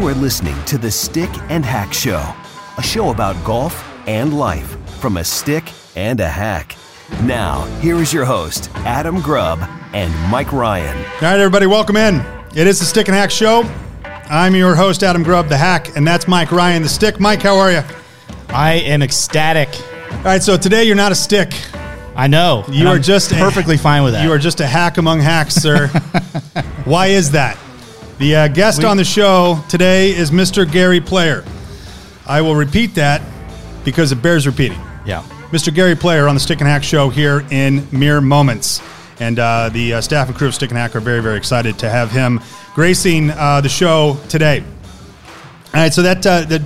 are listening to The Stick and Hack Show, a show about golf and life from a stick and a hack. Now, here is your host, Adam Grubb and Mike Ryan. All right, everybody, welcome in. It is The Stick and Hack Show. I'm your host, Adam Grubb, the hack, and that's Mike Ryan, the stick. Mike, how are you? I am ecstatic. All right, so today you're not a stick. I know. You are just perfectly fine with that. You are just a hack among hacks, sir. Why is that? The guest on the show today is Mr. Gary Player. I will repeat that because it bears repeating. Yeah. Mr. Gary Player on the Stick and Hack Show here in mere moments. And the staff and crew of Stick and Hack are very, very excited to have him gracing the show today. All right, so that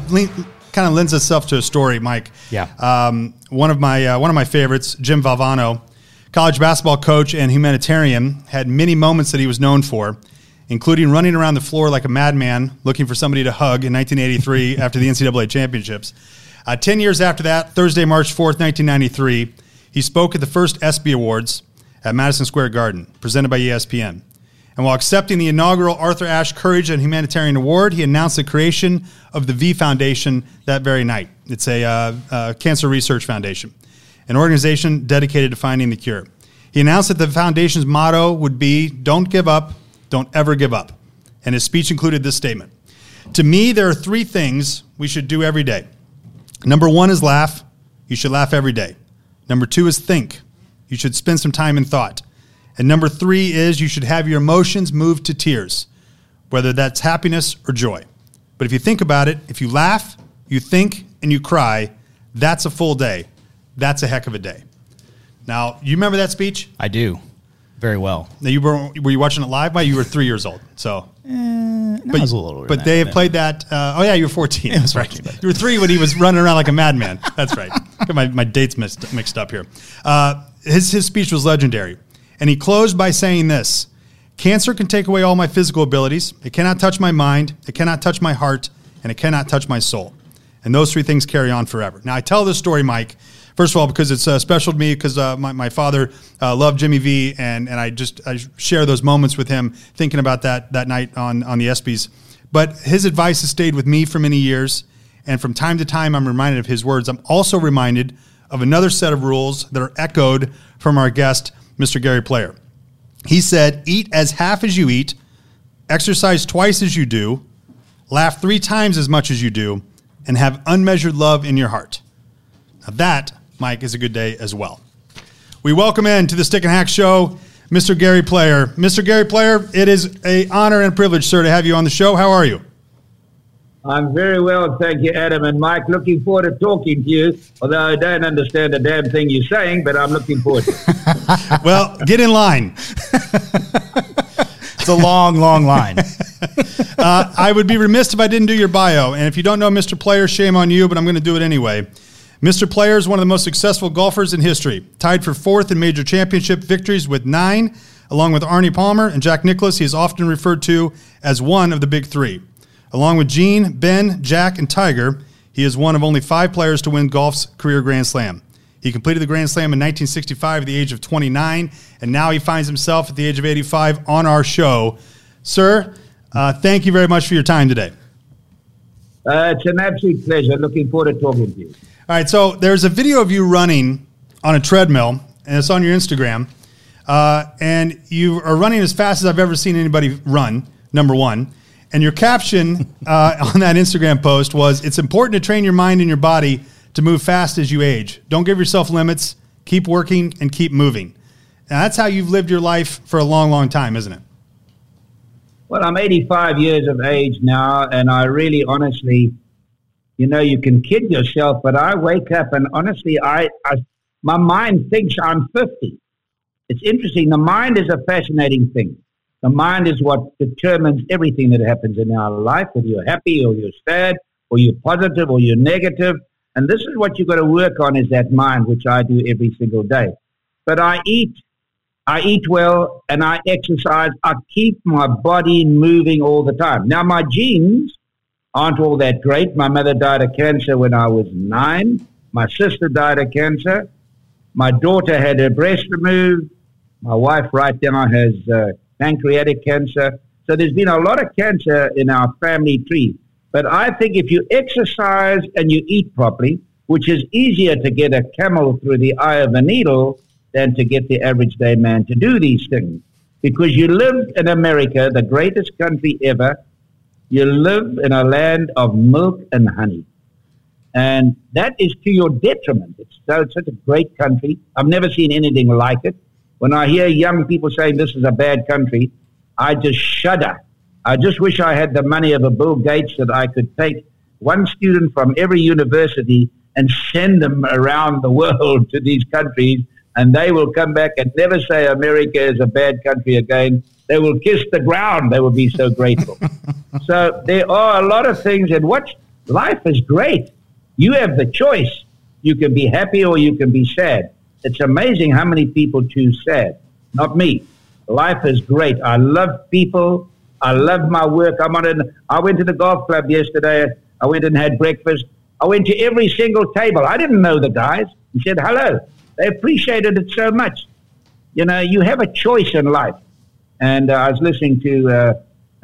kind of lends itself to a story, Mike. Yeah. One of my favorites, Jim Valvano, college basketball coach and humanitarian, had many moments that he was known for, including running around the floor like a madman looking for somebody to hug in 1983 after the NCAA championships. 10 years after that, Thursday, March 4th, 1993, he spoke at the first ESPY Awards at Madison Square Garden, presented by ESPN. And while accepting the inaugural Arthur Ashe Courage and Humanitarian Award, he announced the creation of the V Foundation that very night. It's a cancer research foundation, an organization dedicated to finding the cure. He announced that the foundation's motto would be, "Don't give up, don't ever give up." And his speech included this statement: "To me, there are three things we should do every day. Number one is laugh. You should laugh every day. Number two is think. You should spend some time in thought. And number three is you should have your emotions move to tears, whether that's happiness or joy. But if you think about it, if you laugh, you think, and you cry, that's a full day. That's a heck of a day." Now, you remember that speech? I do. Very well. Now, were you watching it live? You were 3 years old, so. I was a little older. But they have played that. You were 14. That's right. You were 3 when he was running around like a madman. That's right. Got my dates mixed up here. His speech was legendary, and he closed by saying this: "Cancer can take away all my physical abilities. It cannot touch my mind. It cannot touch my heart, and it cannot touch my soul. And those three things carry on forever." Now, I tell this story, Mike, first of all, because it's special to me, because my father loved Jimmy V, and I share those moments with him, thinking about that night on the ESPYs. But his advice has stayed with me for many years, and from time to time, I'm reminded of his words. I'm also reminded of another set of rules that are echoed from our guest, Mr. Gary Player. He said, "Eat as half as you eat, exercise twice as you do, laugh 3 times as much as you do, and have unmeasured love in your heart." Now that, Mike, is a good day as well. We welcome in to the Stick and Hack Show, Mr. Gary Player. Mr. Gary Player, it is an honor and privilege, sir, to have you on the show. How are you? I'm very well, thank you, Adam and Mike. Looking forward to talking to you, although I don't understand a damn thing you're saying, but I'm looking forward to it. Well, get in line. It's a long, long line. I would be remiss if I didn't do your bio. And if you don't know Mr. Player, shame on you, but I'm going to do it anyway. Mr. Player is one of the most successful golfers in history. Tied for 4th in major championship victories with 9, along with Arnie Palmer and Jack Nicklaus. He is often referred to as one of the big 3. Along with Gene, Ben, Jack, and Tiger, he is one of only 5 players to win golf's career Grand Slam. He completed the Grand Slam in 1965 at the age of 29, and now he finds himself at the age of 85 on our show. Sir, thank you very much for your time today. It's an absolute pleasure. Looking forward to talking to you. All right, so there's a video of you running on a treadmill, and it's on your Instagram, and you are running as fast as I've ever seen anybody run, number one. And your caption on that Instagram post was, "It's important to train your mind and your body to move fast as you age. Don't give yourself limits. Keep working and keep moving." Now, that's how you've lived your life for a long, long time, isn't it? Well, I'm 85 years of age now, and I really honestly, you can kid yourself, but I wake up and honestly, my mind thinks I'm 50. It's interesting. The mind is a fascinating thing. The mind is what determines everything that happens in our life, whether you're happy or you're sad or you're positive or you're negative. And this is what you've got to work on, is that mind, which I do every single day. But I eat well, and I exercise. I keep my body moving all the time. Now, my genes aren't all that great. My mother died of cancer when I was 9. My sister died of cancer. My daughter had her breast removed. My wife right now has pancreatic cancer. So there's been a lot of cancer in our family tree. But I think if you exercise and you eat properly, which is easier to get a camel through the eye of a needle than to get the average day man to do these things. Because you live in America, the greatest country ever. You live in a land of milk and honey. And that is to your detriment. It's such a great country. I've never seen anything like it. When I hear young people saying this is a bad country, I just shudder. I just wish I had the money of a Bill Gates that I could take one student from every university and send them around the world to these countries, and they will come back and never say America is a bad country again. They will kiss the ground. They will be so grateful. So there are a lot of things, and life is great. You have the choice. You can be happy or you can be sad. It's amazing how many people choose sad. Not me. Life is great. I love people. I love my work. I went to the golf club yesterday. I went and had breakfast. I went to every single table. I didn't know the guys. He said hello. They appreciated it so much. You know, you have a choice in life. And I was listening to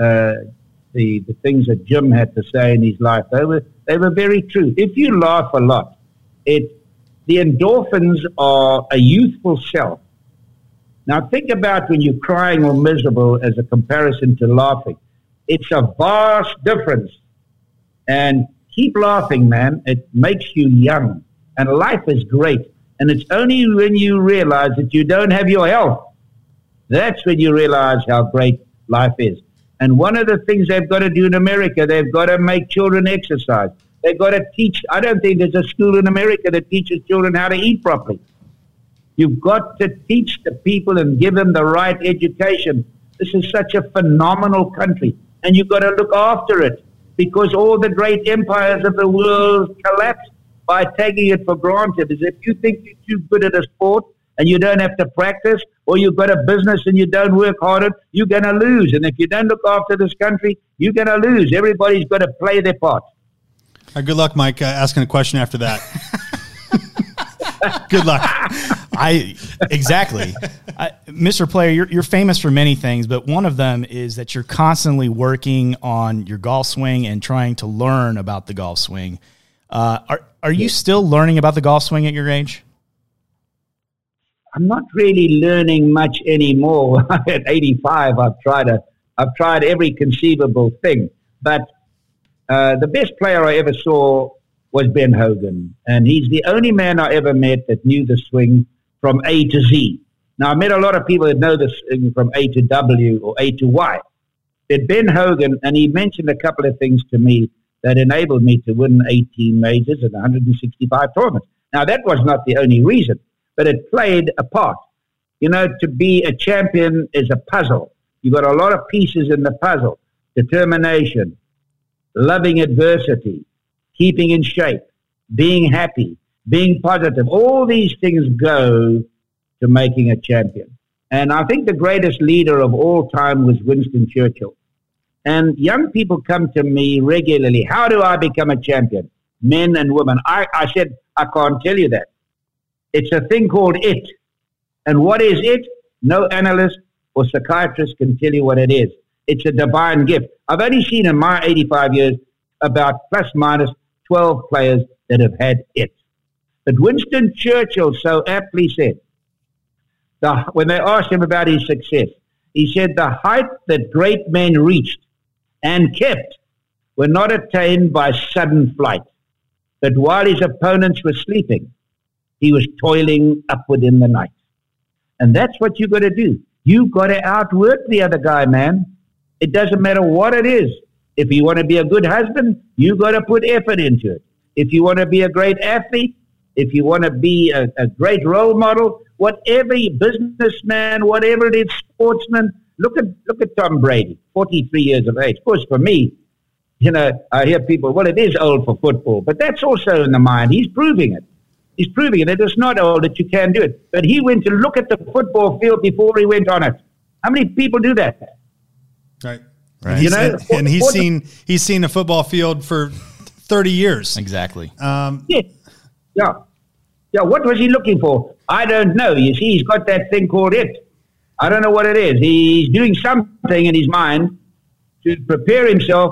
the things that Jim had to say in his life. They were very true. If you laugh a lot, the endorphins are a youthful self. Now think about when you're crying or miserable as a comparison to laughing. It's a vast difference. And keep laughing, man. It makes you young. And life is great. And it's only when you realize that you don't have your health, that's when you realize how great life is. And one of the things they've got to do in America, they've got to make children exercise. They've got to teach. I don't think there's a school in America that teaches children how to eat properly. You've got to teach the people and give them the right education. This is such a phenomenal country. And you've got to look after it, because all the great empires of the world collapsed by taking it for granted. As if you think you're too good at a sport and you don't have to practice, or you've got a business and you don't work harder, you're going to lose. And if you don't look after this country, you're going to lose. Everybody's got to play their part. Good luck, Mike, asking a question after that. Good luck. Exactly. Mr. Player, you're famous for many things, but one of them is that you're constantly working on your golf swing and trying to learn about the golf swing. Are you still learning about the golf swing at your age? I'm not really learning much anymore. At 85, I've tried every conceivable thing. But the best player I ever saw was Ben Hogan. And he's the only man I ever met that knew the swing from A to Z. Now, I met a lot of people that know the swing from A to W or A to Y. But Ben Hogan, and he mentioned a couple of things to me that enabled me to win 18 majors and 165 tournaments. Now, that was not the only reason, but it played a part. You know, to be a champion is a puzzle. You've got a lot of pieces in the puzzle. Determination, loving adversity, keeping in shape, being happy, being positive. All these things go to making a champion. And I think the greatest leader of all time was Winston Churchill. And young people come to me regularly. How do I become a champion? Men and women. I said, I can't tell you that. It's a thing called it. And what is it? No analyst or psychiatrist can tell you what it is. It's a divine gift. I've only seen in my 85 years about plus minus 12 players that have had it. But Winston Churchill so aptly said, when they asked him about his success, he said the height that great men reached and kept were not attained by sudden flight, but while his opponents were sleeping, he was toiling upward in the night. And that's what you got to do. You've got to outwork the other guy, man. It doesn't matter what it is. If you want to be a good husband, you got to put effort into it. If you want to be a great athlete, if you want to be a great role model, whatever, businessman, whatever it is, sportsman, look at Tom Brady, 43 years of age. Of course, for me, you know, I hear people, well, it is old for football, but that's also in the mind. He's proving it. He's proving it. It is not old that you can do it. But he went to look at the football field before he went on it. How many people do that? Right. Right. You know, and he's seen a football field for 30 years. Exactly. Yeah. What was he looking for? I don't know. You see, he's got that thing called it. I don't know what it is. He's doing something in his mind to prepare himself,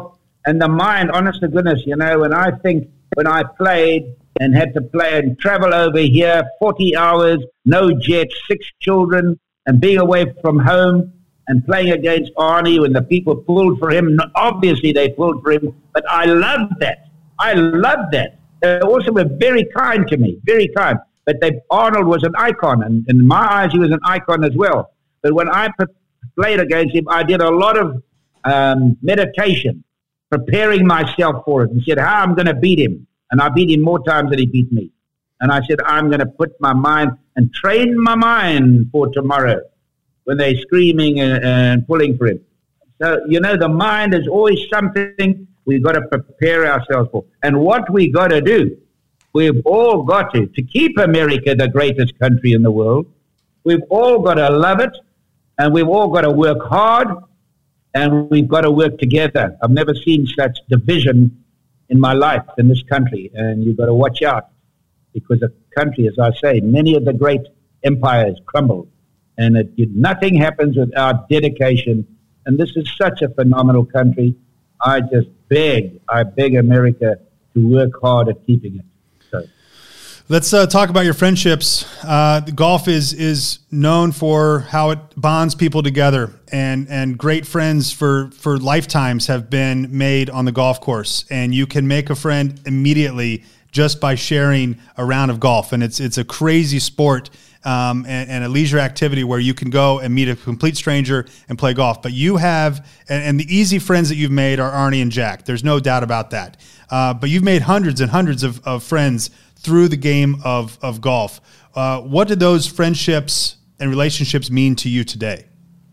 And the mind, honest to goodness, when I played and had to play and travel over here, 40 hours, no jets, 6 children, and being away from home and playing against Arnie when the people pulled for him. Obviously, they pulled for him, but I loved that. They also were very kind to me, very kind. But Arnold was an icon, and in my eyes, he was an icon as well. But when I played against him, I did a lot of meditation, preparing myself for it, and said, how I'm going to beat him. And I beat him more times than he beat me. And I said, I'm going to put my mind and train my mind for tomorrow when they're screaming and pulling for him. So, the mind is always something we've got to prepare ourselves for. And what we got to do, we've all got to keep America the greatest country in the world, we've all got to love it, and we've all got to work hard, and we've got to work together. I've never seen such division in my life in this country, and you've got to watch out, because the country, as I say, many of the great empires crumbled, and nothing happens without dedication. And this is such a phenomenal country. I beg America to work hard at keeping it. So, let's talk about your friendships. Golf is known for how it bonds people together, and great friends for lifetimes have been made on the golf course. And you can make a friend immediately just by sharing a round of golf. And it's a crazy sport and a leisure activity where you can go and meet a complete stranger and play golf. But you have, and the easy friends that you've made are Arnie and Jack. There's no doubt about that. But you've made hundreds and hundreds of friends through the game of golf. What did those friendships and relationships mean to you today?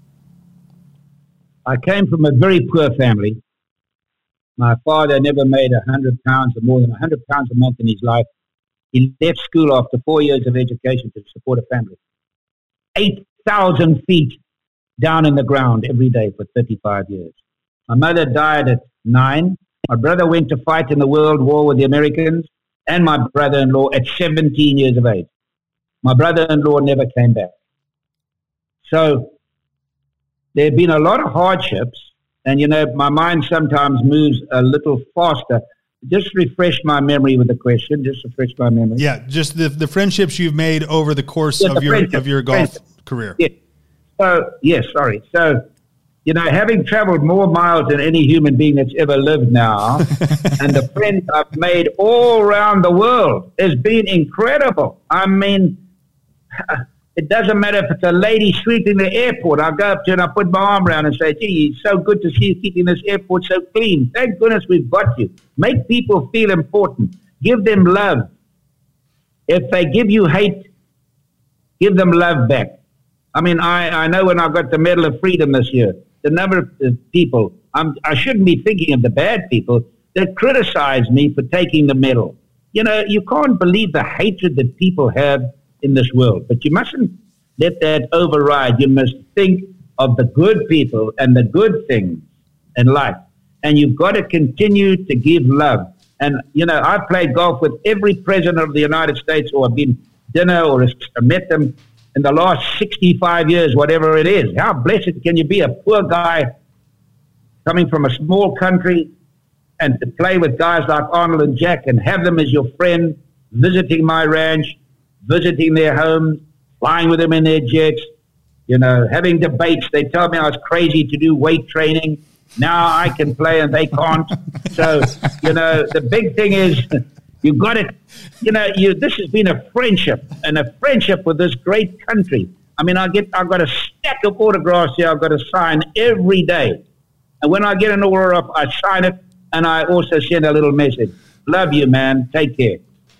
I came from a very poor family. My father never made £100 or more than £100 a month in his life. He left school after 4 years of education to support a family. 8,000 feet down in the ground every day for 35 years. My mother died at 9. My brother went to fight in the World War with the Americans, and my brother-in-law at 17 years of age. My brother-in-law never came back. So there have been a lot of hardships, and my mind sometimes moves a little faster. Just refresh my memory with the question. Yeah, just the friendships you've made over the course of your golf career. Yeah. So, having traveled more miles than any human being that's ever lived now, and the friends I've made all around the world has been incredible. I mean, it doesn't matter if it's a lady sweeping the airport. I'll go up to her and I'll put my arm around and say, gee, it's so good to see you keeping this airport so clean. Thank goodness we've got you. Make people feel important. Give them love. If they give you hate, give them love back. I mean, I know when I got the Medal of Freedom this year, the number of people, I shouldn't be thinking of the bad people that criticize me for taking the medal. You can't believe the hatred that people have in this world, but you mustn't let that override. You must think of the good people and the good things in life, and you've got to continue to give love. And I've played golf with every president of the United States, or I've been dinner or met them in the last 65 years, whatever it is. How blessed can you be, a poor guy coming from a small country, and to play with guys like Arnold and Jack and have them as your friend, visiting my ranch, visiting their homes, flying with them in their jets, having debates. They tell me I was crazy to do weight training. Now I can play and they can't. So, the big thing is you've got to, this has been a friendship, and a friendship with this great country. I mean, I've got a stack of autographs here I've got to sign every day. And when I get an autograph, I sign it, and I also send a little message. Love you, man. Take care.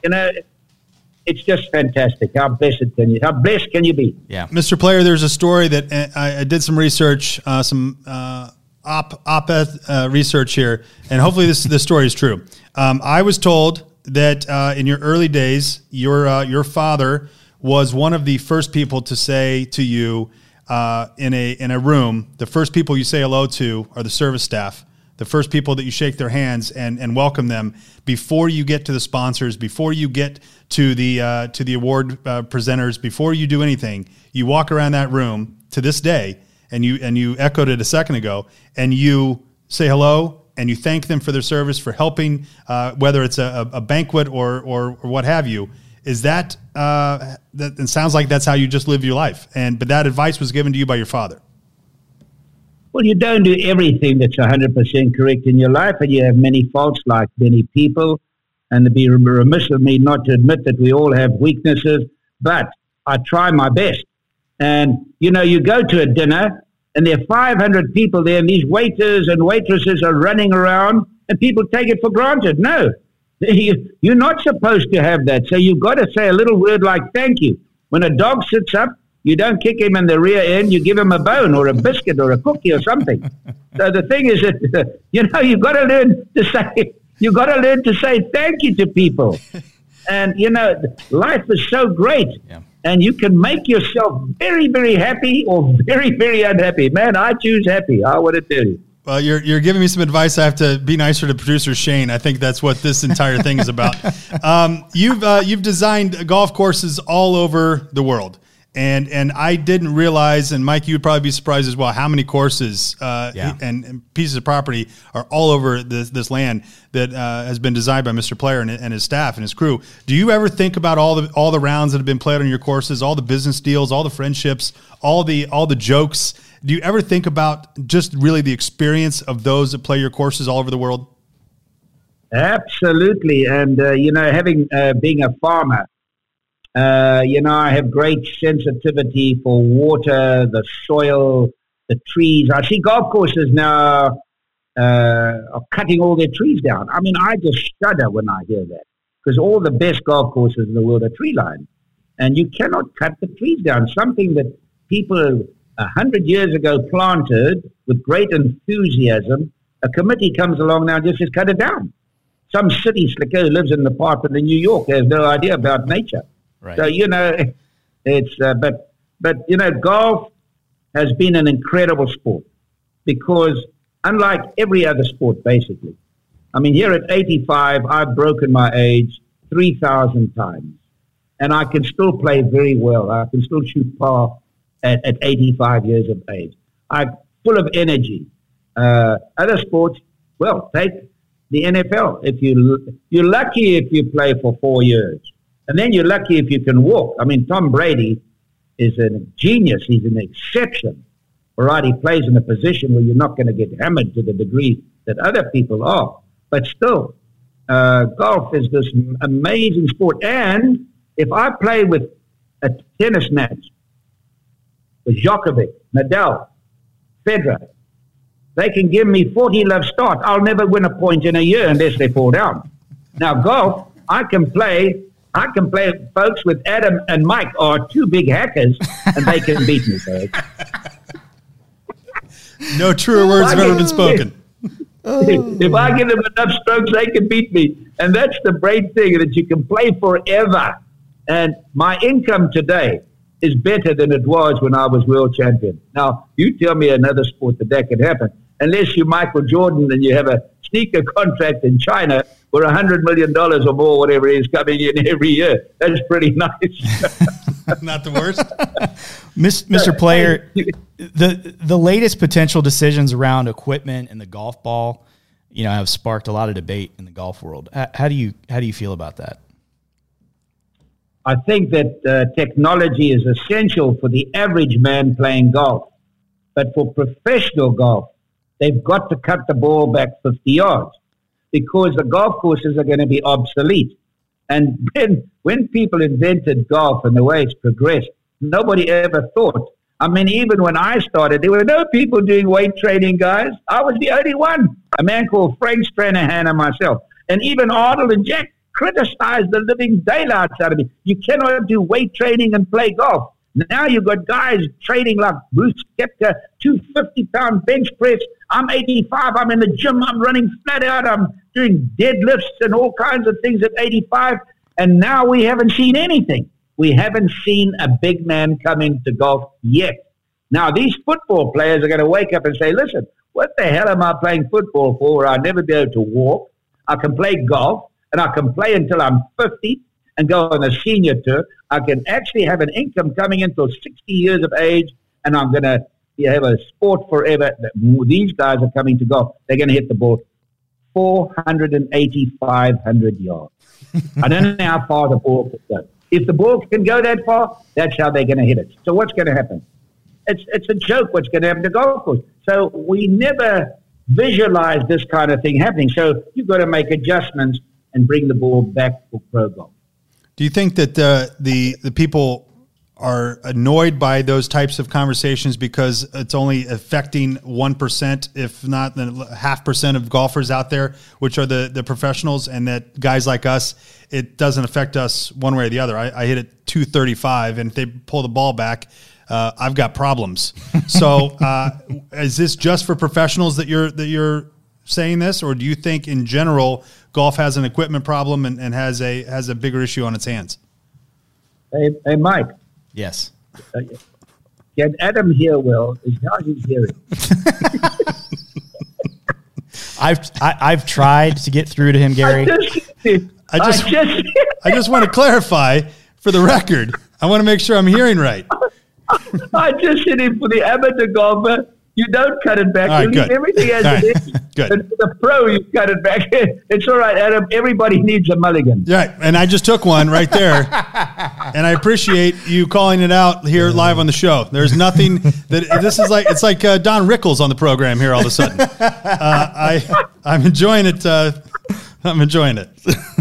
It's just fantastic. How blessed can you be? Yeah. Mr. Player, there's a story that I did some research, some op-ed research here, and hopefully this story is true. I was told that in your early days, your father was one of the first people to say to you in a room, the first people you say hello to are the service staff. The first people that you shake their hands and welcome them before you get to the sponsors, before you get to the award presenters, before you do anything. You walk around that room to this day, and you echoed it a second ago, and you say hello and you thank them for their service, for helping, whether it's a banquet or what have you, is that it sounds like that's how you just live your life. But that advice was given to you by your father. Well, you don't do everything that's 100% correct in your life, and you have many faults like many people. And it'd be remiss of me not to admit that we all have weaknesses, but I try my best. And, you go to a dinner, and there are 500 people there, and these waiters and waitresses are running around, and people take it for granted. No, you're not supposed to have that. So you've got to say a little word like thank you. When a dog sits up, you don't kick him in the rear end, you give him a bone or a biscuit or a cookie or something. So the thing is that, you've got to learn to say thank you to people. And, life is so great. Yeah. And you can make yourself very, very happy or very, very unhappy. Man, I choose happy. I want to tell you. Well, you're giving me some advice. I have to be nicer to producer Shane. I think that's what this entire thing is about. You've designed golf courses all over the world. And I didn't realize, and Mike, you would probably be surprised as well, how many courses and pieces of property are all over this land that has been designed by Mr. Player and his staff and his crew. Do you ever think about all the rounds that have been played on your courses, all the business deals, all the friendships, all the jokes? Do you ever think about just really the experience of those that play your courses all over the world? Absolutely, and having being a farmer. I have great sensitivity for water, the soil, the trees. I see golf courses now are cutting all their trees down. I mean, I just shudder when I hear that, because all the best golf courses in the world are tree-lined. And you cannot cut the trees down. Something that people 100 years ago planted with great enthusiasm, a committee comes along now and just says, cut it down. Some city slicker who lives in an apartment in New York has no idea about nature. Right. So, it's, but golf has been an incredible sport because unlike every other sport, basically, I mean, here at 85, I've broken my age 3,000 times and I can still play very well. I can still shoot par at 85 years of age. I'm full of energy. Other sports, well, take the NFL. If you're lucky if you play for 4 years. And then you're lucky if you can walk. I mean, Tom Brady is a genius. He's an exception. All right, he plays in a position where you're not going to get hammered to the degree that other people are. But still, golf is this amazing sport. And if I play with a tennis match with Djokovic, Nadal, Federer, they can give me 40 love start. I'll never win a point in a year unless they fall down. Now, golf, I can play folks with Adam and Mike are two big hackers, and they can beat me, folks. No truer words have ever been spoken. If I give them enough strokes, they can beat me. And that's the great thing, that you can play forever. And my income today is better than it was when I was world champion. Now, you tell me another sport that could happen. Unless you're Michael Jordan and you have a sneaker contract in China for $100 million or more, whatever it is, coming in every year. That's pretty nice. Not the worst. Mr. Player, the latest potential decisions around equipment and the golf ball, have sparked a lot of debate in the golf world. How do you feel about that? I think that technology is essential for the average man playing golf. But for professional golf, they've got to cut the ball back 50 yards because the golf courses are going to be obsolete. And when people invented golf and the way it's progressed, nobody ever thought. I mean, even when I started, there were no people doing weight training, guys. I was the only one, a man called Frank Stranahan and myself. And even Arnold and Jack criticized the living daylights out of me. You cannot do weight training and play golf. Now you've got guys training like Bruce Koepka, 250-pound bench press. I'm 85. I'm in the gym. I'm running flat out. I'm doing deadlifts and all kinds of things at 85. And now we haven't seen anything. We haven't seen a big man come into golf yet. Now these football players are going to wake up and say, listen, what the hell am I playing football for where I'll never be able to walk? I can play golf and I can play until I'm 50 and go on a senior tour. I can actually have an income coming in till 60 years of age, and I'm going to have a sport forever. These guys are coming to golf. They're going to hit the ball 480-500 yards. I don't know how far the ball can go. If the ball can go that far, that's how they're going to hit it. So what's going to happen? It's a joke what's going to happen to golf course. So we never visualize this kind of thing happening. So you've got to make adjustments and bring the ball back for pro golf. Do you think that the people are annoyed by those types of conversations because it's only affecting 1%, if not the 0.5% of golfers out there, which are the professionals, and that guys like us, it doesn't affect us one way or the other? I hit it 235, and if they pull the ball back, I've got problems. So is this just for professionals that you're saying this, or do you think in general golf has an equipment problem and has a bigger issue on its hands? Hey, Mike. Yes. Can Adam hear well? Is how he's hearing? I've tried to get through to him, Gary. I just want to clarify for the record. I want to make sure I'm hearing right. I just hit him for the amateur golfer. You don't cut it back. Right, you leave everything as it is. Good. And for the pro, you cut it back. It's all right, Adam. Everybody needs a mulligan. Right, and I just took one right there, and I appreciate you calling it out here live on the show. There's nothing that this is like. It's like Don Rickles on the program here all of a sudden. I'm enjoying it. I'm enjoying it.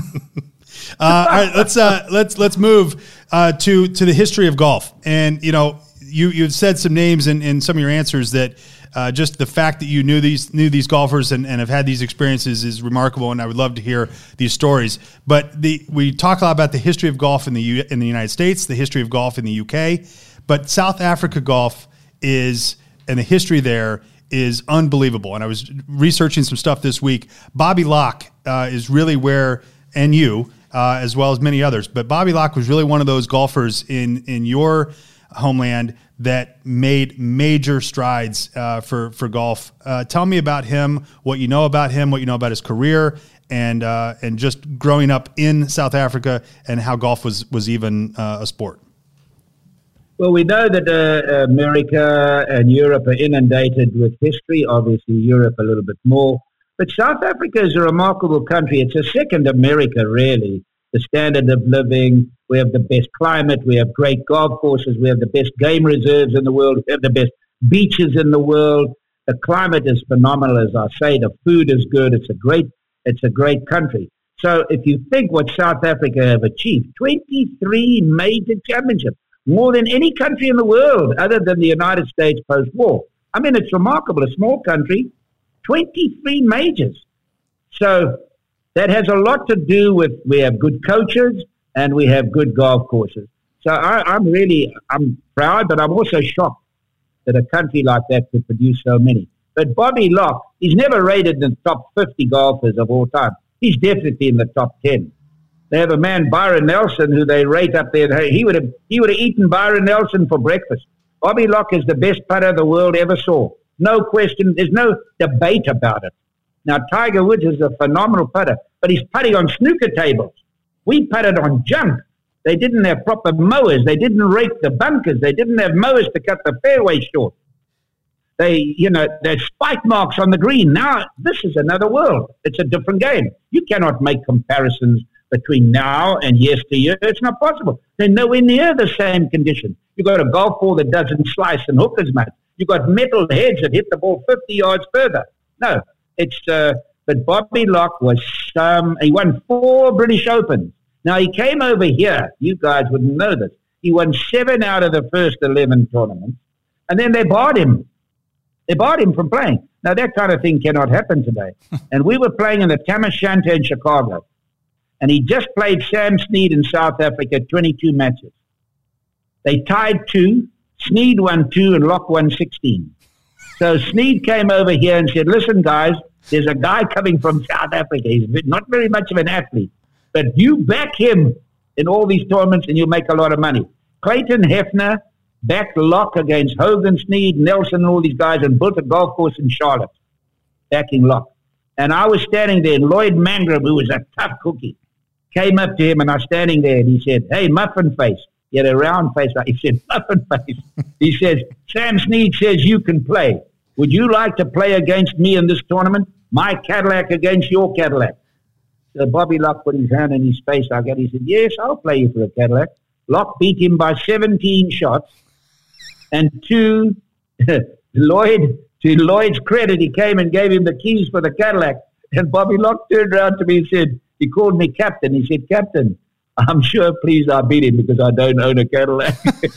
All right, let's move to the history of golf, and you said some names in some of your answers that just the fact that you knew these golfers and have had these experiences is remarkable, and I would love to hear these stories. But we talk a lot about the history of golf in the United States, the history of golf in the UK, but South Africa golf and the history there is unbelievable. And I was researching some stuff this week. Bobby Locke is really where, and you as well as many others, but Bobby Locke was really one of those golfers in your homeland that made major strides for golf. Tell me about him, what you know about him, what you know about his career, and just growing up in South Africa and how golf was even a sport. Well, we know that America and Europe are inundated with history, obviously Europe a little bit more. But South Africa is a remarkable country. It's a second America, really. The standard of living, we have the best climate, we have great golf courses, we have the best game reserves in the world, we have the best beaches in the world. The climate is phenomenal, as I say. The food is good. It's a great country. So if you think what South Africa have achieved, 23 major championships, more than any country in the world other than the United States post-war. I mean, it's remarkable. A small country, 23 majors. So that has a lot to do with we have good coaches and we have good golf courses. So I'm proud, but I'm also shocked that a country like that could produce so many. But Bobby Locke, he's never rated in the top 50 golfers of all time. He's definitely in the top 10. They have a man, Byron Nelson, who they rate up there. He would have eaten Byron Nelson for breakfast. Bobby Locke is the best putter the world ever saw. No question. There's no debate about it. Now, Tiger Woods is a phenomenal putter, but he's putting on snooker tables. We putted on junk. They didn't have proper mowers. They didn't rake the bunkers. They didn't have mowers to cut the fairway short. There's spike marks on the green. Now, this is another world. It's a different game. You cannot make comparisons between now and yesteryear. It's not possible. They're nowhere near the same condition. You've got a golf ball that doesn't slice and hook as much. You've got metal heads that hit the ball 50 yards further. No, but Bobby Locke he won 4 British Opens. Now, he came over here. You guys wouldn't know this. He won 7 out of the first 11 tournaments, and then they barred him. They barred him from playing. Now, that kind of thing cannot happen today. And we were playing in the Tam O'Shanter in Chicago, and he just played Sam Snead in South Africa, 22 matches. They tied 2. Snead won 2, and Locke won 16. So Snead came over here and said, listen, guys, there's a guy coming from South Africa. He's not very much of an athlete, but you back him in all these tournaments and you'll make a lot of money. Clayton Hefner backed Locke against Hogan, Snead, Nelson, and all these guys and built a golf course in Charlotte, backing Locke. And I was standing there, and Lloyd Mangrum, who was a tough cookie, came up to him, and I was standing there, and he said, hey, muffin face. He had a round face. He said, muffin face. He says, Sam Snead says you can play. Would you like to play against me in this tournament? My Cadillac against your Cadillac. So Bobby Locke put his hand in his face like that. He said, yes, I'll play you for a Cadillac. Locke beat him by 17 shots. And to Lloyd's credit, he came and gave him the keys for the Cadillac. And Bobby Locke turned around to me and said, he called me captain. He said, Captain, I'm sure pleased I beat him because I don't own a Cadillac.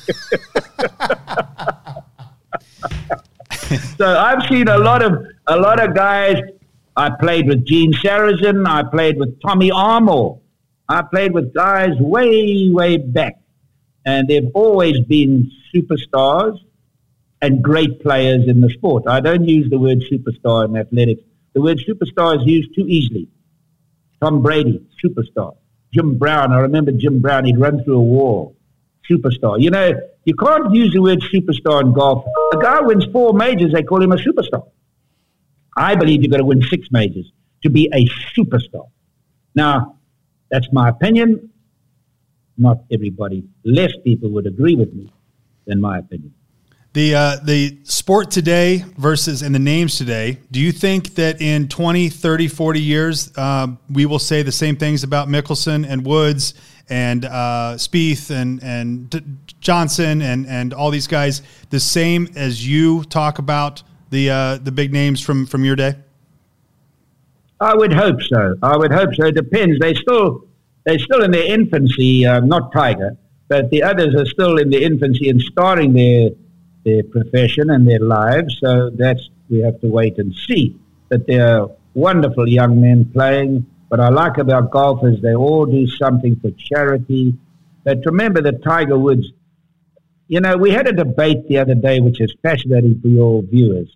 So I've seen a lot of guys. I played with Gene Sarazen. I played with Tommy Armour. I played with guys way, way back. And they've always been superstars and great players in the sport. I don't use the word superstar in athletics. The word superstar is used too easily. Tom Brady, superstar. Jim Brown, I remember Jim Brown, he'd run through a wall. Superstar. You know, you can't use the word superstar in golf. A guy wins 4 majors, they call him a superstar. I believe you've got to win 6 majors to be a superstar. Now, that's my opinion. Not everybody. Less people would agree with me than my opinion. The sport today versus and the names today, do you think that in 20, 30, 40 years, we will say the same things about Mickelson and Woods and Spieth and Johnson and all these guys, the same as you talk about the big names from your day? I would hope so. It depends. They're still in their infancy, not Tiger, but the others are still in their infancy and starting their profession and their lives. So we have to wait and see. But they're wonderful young men playing. What I like about golf is they all do something for charity. But remember that Tiger Woods, you know, we had a debate the other day, which is fascinating for your viewers.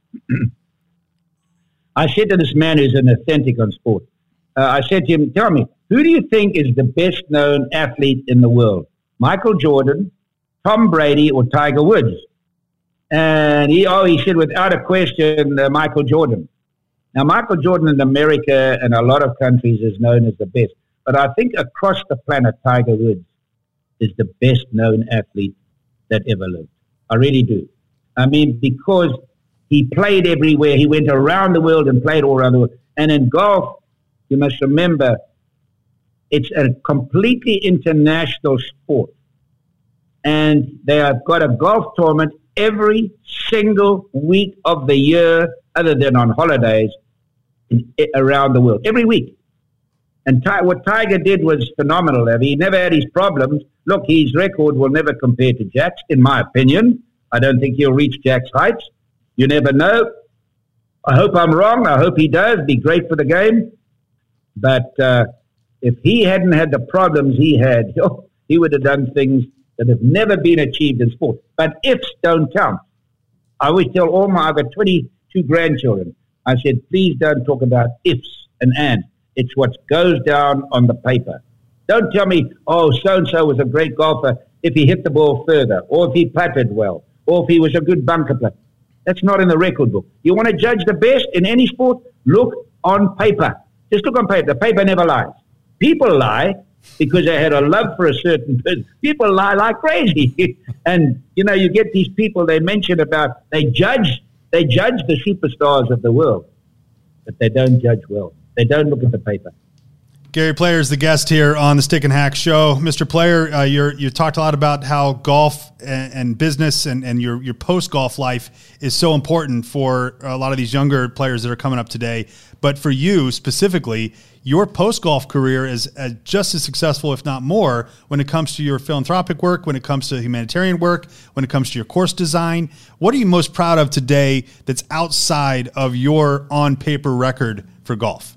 I said to this man who's an authentic on sport, I said to him, tell me, who do you think is the best known athlete in the world? Michael Jordan, Tom Brady, or Tiger Woods? And he said, without a question, Michael Jordan. Now, Michael Jordan in America and a lot of countries is known as the best. But I think across the planet, Tiger Woods is the best known athlete that ever lived. I really do. I mean, because he played everywhere. He went around the world and played all around the world. And in golf, you must remember, it's a completely international sport. And they have got a golf tournament every single week of the year, other than on holidays, around the world. Every week. And what Tiger did was phenomenal. He never had his problems. Look, his record will never compare to Jack's, in my opinion. I don't think he'll reach Jack's heights. You never know. I hope I'm wrong. I hope he does. Be great for the game. But if he hadn't had the problems he had, he would have done things that have never been achieved in sport. But ifs don't count. I always tell I've got 22 grandchildren. I said, please don't talk about ifs and ands. It's what goes down on the paper. Don't tell me, so-and-so was a great golfer if he hit the ball further, or if he putted well, or if he was a good bunker player. That's not in the record book. You want to judge the best in any sport? Look on paper. Just look on paper. The paper never lies. People lie because they had a love for a certain person. People lie like crazy. And, you get these people they mention about, they judge the superstars of the world, but they don't judge well. They don't look at the paper. Gary Player is the guest here on the Stick and Hack Show. Mr. Player, you talked a lot about how golf and business and your post-golf life is so important for a lot of these younger players that are coming up today. But for you specifically, your post-golf career is just as successful, if not more, when it comes to your philanthropic work, when it comes to humanitarian work, when it comes to your course design. What are you most proud of today that's outside of your on-paper record for golf?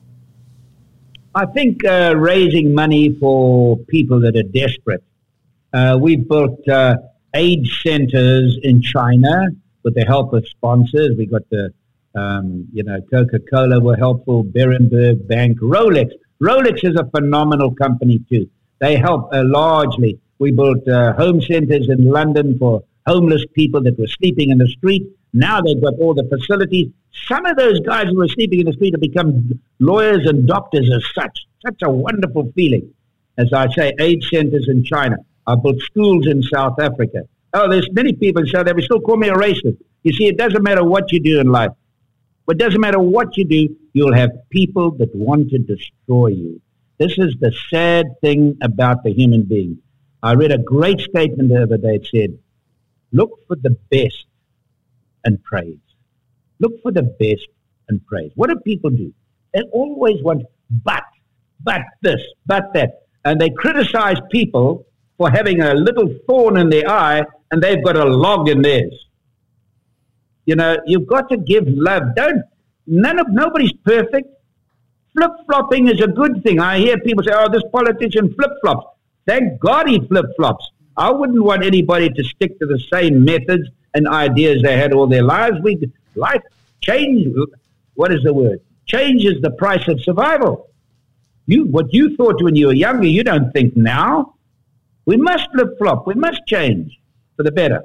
I think raising money for people that are desperate. We've built aid centers in China with the help of sponsors. We got the, Coca-Cola were helpful, Berenberg Bank, Rolex. Rolex is a phenomenal company too. They help largely. We built home centers in London for homeless people that were sleeping in the street. Now they've got all the facilities. Some of those guys who were sleeping in the street have become lawyers and doctors as such. Such a wonderful feeling. As I say, aid centers in China. I built schools in South Africa. There's many people in South Africa still call me a racist. You see, it doesn't matter what you do in life. But it doesn't matter what you do, you'll have people that want to destroy you. This is the sad thing about the human being. I read a great statement the other day. It said, look for the best and praise. Look for the best and praise. What do people do? They always want but this, but that. And they criticize people for having a little thorn in their eye and they've got a log in theirs. You know, you've got to give love. Nobody's perfect. Flip-flopping is a good thing. I hear people say, oh, this politician flip-flops. Thank God he flip-flops. I wouldn't want anybody to stick to the same methods and ideas they had all their lives. Life change. What is the word? Change is the price of survival. What you thought when you were younger, you don't think now. We must flip-flop. We must change for the better.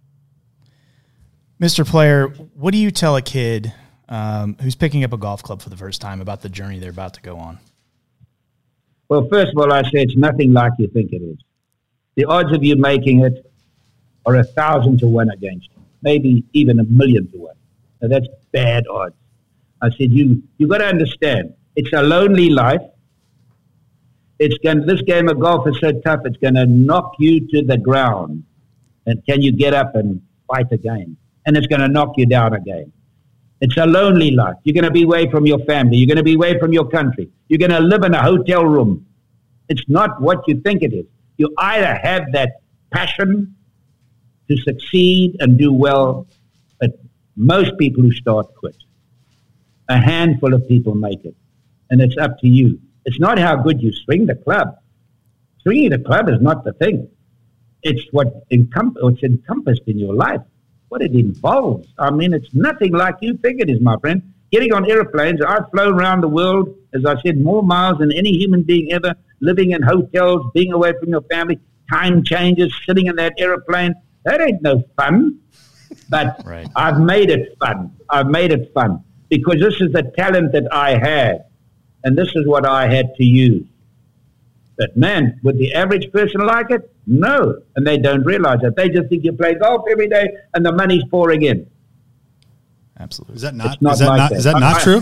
Mr. Player, what do you tell a kid who's picking up a golf club for the first time about the journey they're about to go on? Well, first of all, I say it's nothing like you think it is. The odds of you making it are 1,000 to 1 against you, maybe even 1,000,000 to 1. Now, that's bad odds. I said, you got to understand, it's a lonely life. This game of golf is so tough, it's going to knock you to the ground. And can you get up and fight again? And it's going to knock you down again. It's a lonely life. You're going to be away from your family. You're going to be away from your country. You're going to live in a hotel room. It's not what you think it is. You either have that passion to succeed and do well, but most people who start quit. A handful of people make it, and it's up to you. It's not how good you swing the club. Swinging the club is not the thing. It's what's encompassed in your life, what it involves. I mean, it's nothing like you think it is, my friend. Getting on airplanes, I've flown around the world, as I said, more miles than any human being ever, living in hotels, being away from your family, time changes, sitting in that airplane. That ain't no fun. But right. I've made it fun. Because this is the talent that I had. And this is what I had to use. But man, would the average person like it? No. And they don't realize it. They just think you play golf every day and the money's pouring in. Absolutely. Is that not true?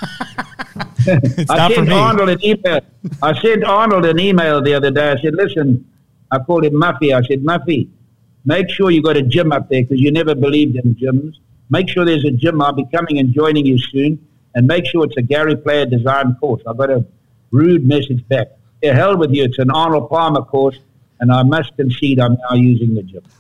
I sent Arnold an email the other day. I said, listen, I called him Muffy. I said, Muffy, make sure you got a gym up there because you never believed in gyms. Make sure there's a gym. I'll be coming and joining you soon. And make sure it's a Gary Player design course. I got a rude message back. To hell with you. It's an Arnold Palmer course. And I must concede I'm now using the gym.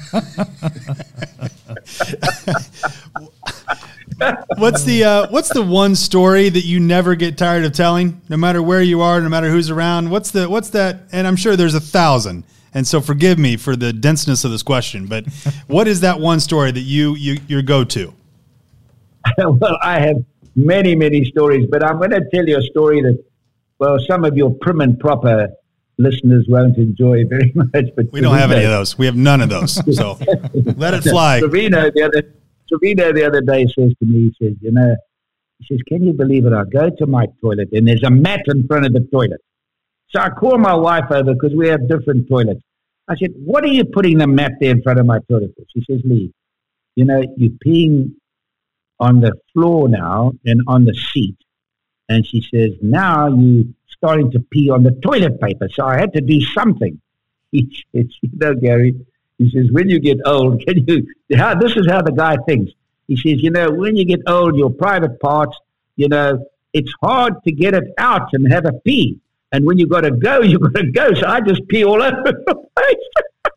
What's the one story that you never get tired of telling, no matter where you are, no matter who's around? What's that? And I'm sure there's 1,000. And so forgive me for the denseness of this question, but what is that one story that your go-to? Well, I have many, many stories, but I'm going to tell you a story that, well, some of your prim and proper listeners won't enjoy very much. But we don't have any of those. We have none of those. So let it fly. Trevino the other day says to me, he says, can you believe it? I go to my toilet and there's a mat in front of the toilet. So I call my wife over because we have different toilets. I said, what are you putting the mat there in front of my toilet for? She says, Lee, you're peeing on the floor now and on the seat. And she says, now you're starting to pee on the toilet paper. So I had to do something. He says, Gary, he says, when you get old, this is how the guy thinks. He says, when you get old, your private parts, it's hard to get it out and have a pee. And when you got to go, you got to go. So I just pee all over the place.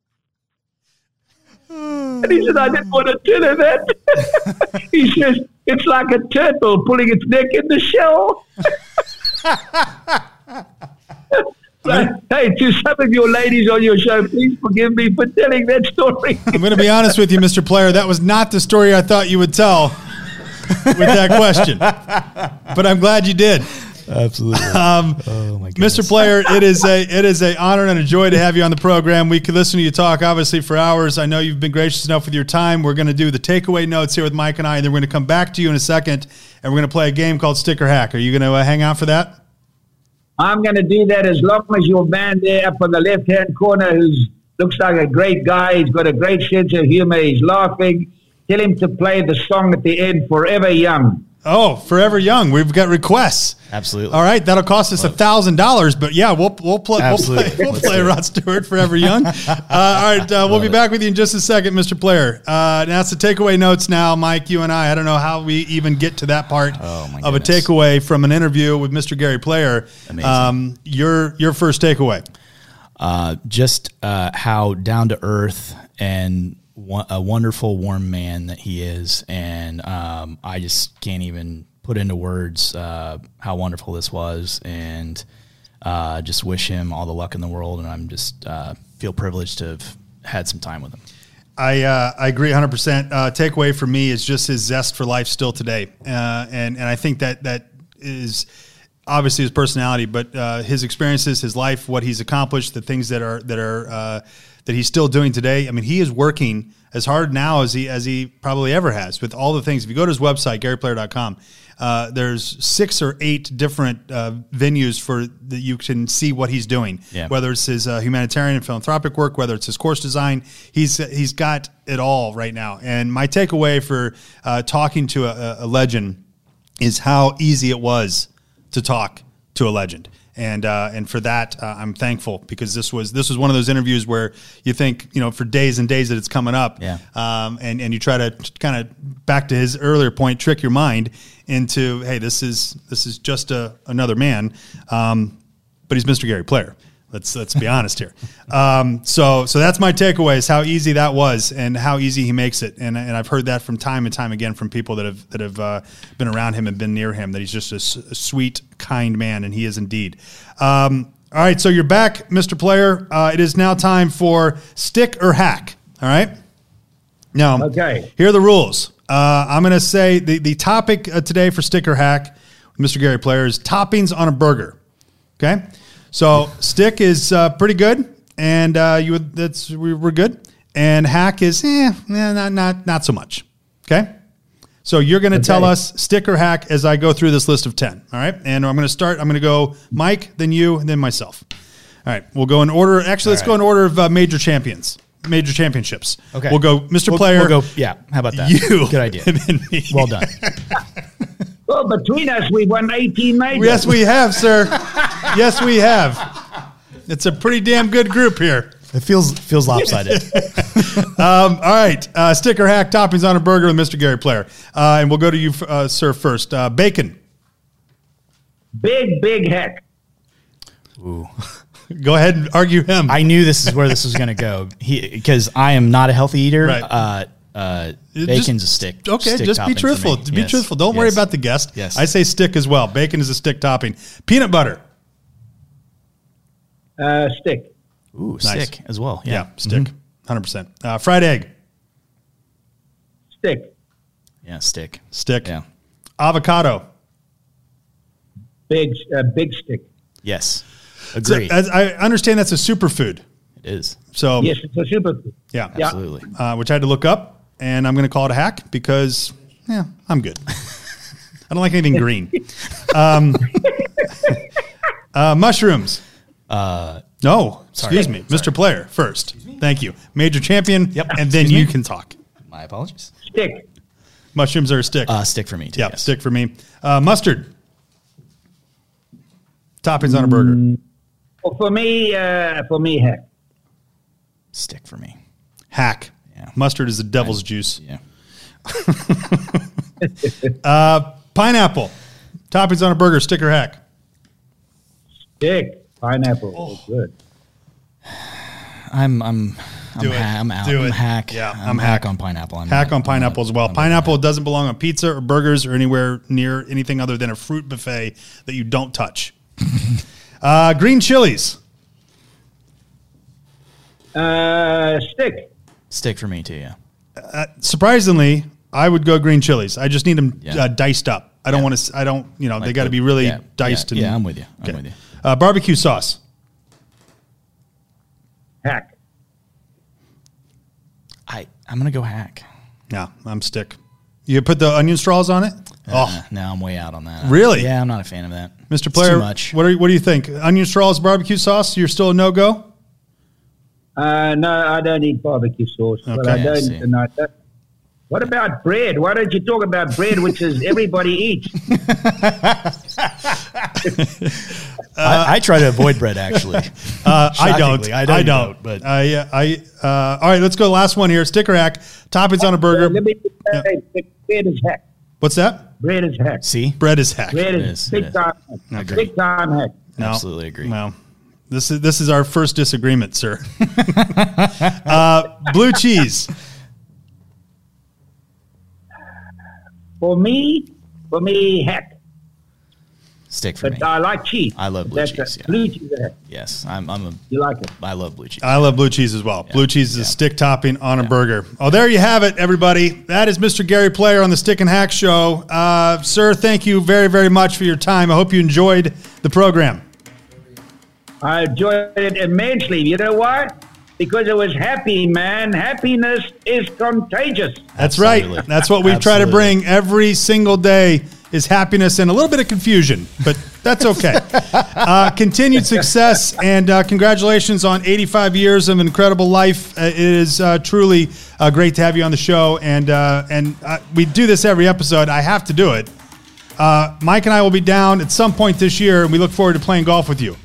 And he said, I didn't want to tell her that. He says, it's like a turtle pulling its neck in the shell. Hey, to some of your ladies on your show, please forgive me for telling that story. I'm going to be honest with you, Mr. Player. That was not the story I thought you would tell with that question. But I'm glad you did. Absolutely. Oh my goodness. Mr. Player, it is a honor and a joy to have you on the program. We could listen to you talk, obviously, for hours. I know you've been gracious enough with your time. We're going to do the takeaway notes here with Mike and I, and then we're going to come back to you in a second, and we're going to play a game called Stick or Hack. Are you going to hang out for that? I'm going to do that as long as your man there up on the left-hand corner who looks like a great guy. He's got a great sense of humor. He's laughing, tell him to play the song at the end, Forever Young. Oh, Forever Young. We've got requests. Absolutely. All right, that'll cost us $1,000, but yeah, we'll play Rod Stewart, Forever Young. All right, we'll be back with you in just a second, Mr. Player. Now it's the takeaway notes now, Mike. You and I don't know how we even get to that part of a takeaway from an interview with Mr. Gary Player. Amazing. Your first takeaway. Just how down to earth and a wonderful, warm man that he is, and I just can't even put into words how wonderful this was, and just wish him all the luck in the world, and I'm just feel privileged to have had some time with him. I agree 100%. Takeaway for me is just his zest for life still today, and I think that is obviously his personality, but his experiences, his life, what he's accomplished, the things that he's still doing today. I mean, he is working as hard now as he probably ever has with all the things. If you go to his website, GaryPlayer.com, there's 6 or 8 different venues that you can see what he's doing. Yeah. Whether it's his humanitarian and philanthropic work, whether it's his course design, he's got it all right now. And my takeaway for talking to a legend is how easy it was to talk to a legend. And for that, I'm thankful, because this was one of those interviews where you think, for days and days that it's coming up. Yeah. And you try to kind of, back to his earlier point, trick your mind into, hey, this is just another man. But he's Mr. Gary Player. Let's be honest here. So that's my takeaway, is how easy that was and how easy he makes it. And I've heard that from time and time again from people that have been around him and been near him, that he's just a sweet, kind man, and he is indeed. All right, so you're back, Mr. Player. It is now time for Stick or Hack. All right? Now, okay. Here are the rules. I'm going to say the topic today for Stick or Hack, Mr. Gary Player, is toppings on a burger. Okay? So stick is pretty good, and we're good. And hack is not so much. Okay, so you're going to tell us stick or hack as I go through this list of 10. All right, and I'm going to start. I'm going to go Mike, then you, and then myself. All right, we'll go in order. Actually, let's go in order of major championships. Okay, we'll go Mr. Player. We'll go. Yeah, how about that? You, good idea. And then me. Well done. Well, between us, we won 18 majors. Yes, we have, sir. Yes, we have. It's a pretty damn good group here. It feels lopsided. All right. Stick or hack, toppings on a burger with Mr. Gary Player. And we'll go to you, sir, first. Bacon. Big hack. Ooh. Go ahead and argue him. I knew this is where this was going to go, because I am not a healthy eater. Right. Bacon's a stick. Okay, stick just be truthful. Be truthful. Don't worry about the guest. Yes. I say stick as well. Bacon is a stick topping. Peanut butter. Stick. Ooh, Nice. stick as well. Yeah, stick. 100%. Fried egg. Stick. Yeah, stick. Stick. Yeah. Avocado. Big stick. Yes. So, Agree. I understand that's a superfood. It is. So Yes, it's a superfood. yeah, Absolutely. which I had to look up, and I'm going to call it a hack because I'm good. I don't like anything green. Mushrooms. No, excuse me, Mr. Player first. Thank you, Major Champion. Yep. And then you can talk. My apologies. Stick. Mushrooms are a stick. Stick for me too. Yeah, yes. stick for me. Mustard. Toppings on a burger. Well, for me, hack. Stick for me. Hack. Yeah. Mustard is the devil's juice. Yeah. Pineapple. Toppings on a burger. Stick or hack? Stick. Pineapple. Oh. Good. I'm Do it. I'm out. Do it. I'm hack. Yeah, I'm hack on pineapple. Hack on pineapple as well. Pineapple doesn't belong on pizza or burgers or anywhere near anything other than a fruit buffet that you don't touch. Green chilies. Stick. Stick for me too. Yeah. Surprisingly, I would go green chilies. I just need them Yeah. Diced up. I don't want to. I don't. They Like got to be really yeah, diced. Yeah, and, I'm with you. I'm Okay. with you. Barbecue sauce. Hack. I'm gonna go hack. Yeah, I'm stick. You put the onion straws on it. No, I'm way out on that. Really? Yeah, I'm not a fan of that. Mr. It's Player, too much. what do you think? Onion straws, barbecue sauce. You're still a no go. No, I don't eat barbecue sauce, but Okay. I I see. don't. No, What about bread? Why don't you talk about bread, which is everybody eats? I try to avoid bread, actually. I don't. But all right, let's go. Last one here. Sticker hack. Toppings on a burger. Let me say, bread is heck. What's that? Bread is heck. see, Bread is heck. Bread is big time. Big time heck. No. absolutely agree. Well, this is our first disagreement, sir. Blue cheese. For me, heck. Stick for But me. I like cheese. I love blue That's cheese, it. yeah. Blue cheese is heck. Yes, You like it? I love blue cheese. I love blue cheese as well. Blue cheese is a stick topping on a burger. Oh, there you have it, everybody. That is Mr. Gary Player on the Stick and Hack Show. Sir, thank you very, very much for your time. I hope you enjoyed the program. I enjoyed it immensely. You know what? Because it was happy, man. Happiness is contagious. That's Absolutely. right. That's what we try to bring every single day is happiness and a little bit of confusion, but that's okay. Continued success and congratulations on 85 years of incredible life. It is truly great to have you on the show, and we do this every episode. I have to do it. Mike and I will be down at some point this year, and we look forward to playing golf with you.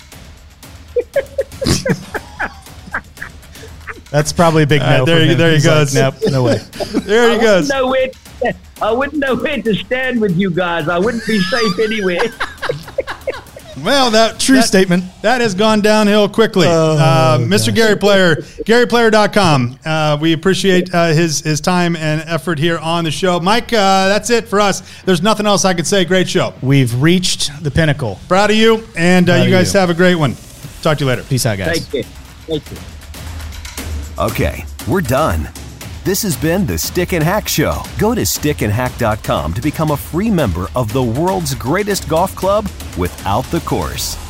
That's probably a big no. there for he- him. there he He's goes. Like, nope, no way. There he goes. I wouldn't know where to stand with you guys. I wouldn't be safe anywhere. Well, True statement. That has gone downhill quickly. Mr. Gary Player, GaryPlayer.com. We appreciate his time and effort here on the show. Mike, that's it for us. There's nothing else I could say. Great show. We've reached the pinnacle. Proud of you, and Proud you of guys you. have a great one. Talk to you later. Peace out, guys. Thank you. Thank you. Okay, we're done. This has been the Stick and Hack Show. Go to stickandhack.com to become a free member of the world's greatest golf club without the course.